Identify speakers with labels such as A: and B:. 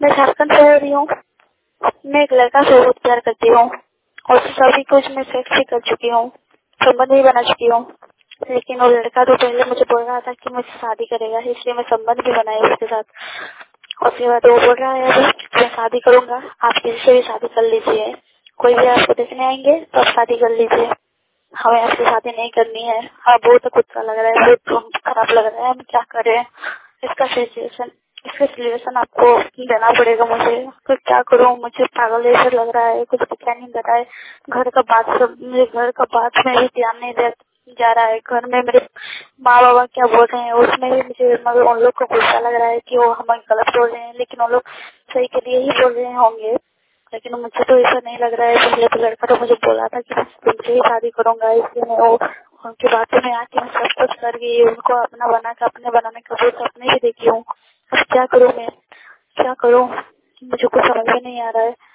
A: मैं झारखंड से हो रही हूँ। मैं एक लड़का से बहुत प्यार करती हूँ और सभी कुछ मैं सेक्स भी कर चुकी हूँ, संबंध भी बना चुकी हूँ। लेकिन वो लड़का तो पहले मुझे बोल रहा था कि मुझसे शादी करेगा, इसलिए मैं संबंध भी बनाई उसके साथ। और उसके बाद वो बोल रहा है अभी मैं शादी करूंगा, आप किसी से भी शादी कर लीजिए, कोई भी आपको देखने आएंगे तो आप शादी कर लीजिए, हमें आपसे शादी नहीं करनी है। हाँ, बहुत गुस्सा लग रहा है, बहुत खराब लग रहा है, हम क्या करें। इसका सिचुएशन आपको देना पड़ेगा मुझे। तो क्या करूँ, मुझे पागल जैसा लग रहा है, कुछ दिखाई नहीं दे रहा है। मेरे घर का बात में भी ध्यान नहीं दे जा रहा है। घर में मेरे माँ बाबा क्या बोल रहे हैं उसमें भी मुझे, मगर उन लोग को गुस्सा लग रहा है कि वो हमें गलत बोल रहे हैं, लेकिन उन लोग सही के लिए ही बोल रहे होंगे। लेकिन मुझे तो ऐसा नहीं लग रहा है। पहले तो लड़का तो मुझे बोला था कि मैं तुमसे ही शादी करूंगा, इसलिए मैं वो उनकी बातों में आके मैं सब कुछ कर गई, उनको अपना बना के अपने बनाने का बहुत सपने भी देखी हूँ। अब क्या करूँ मैं, क्या करूँ, मुझे कुछ समझ में नहीं आ रहा है।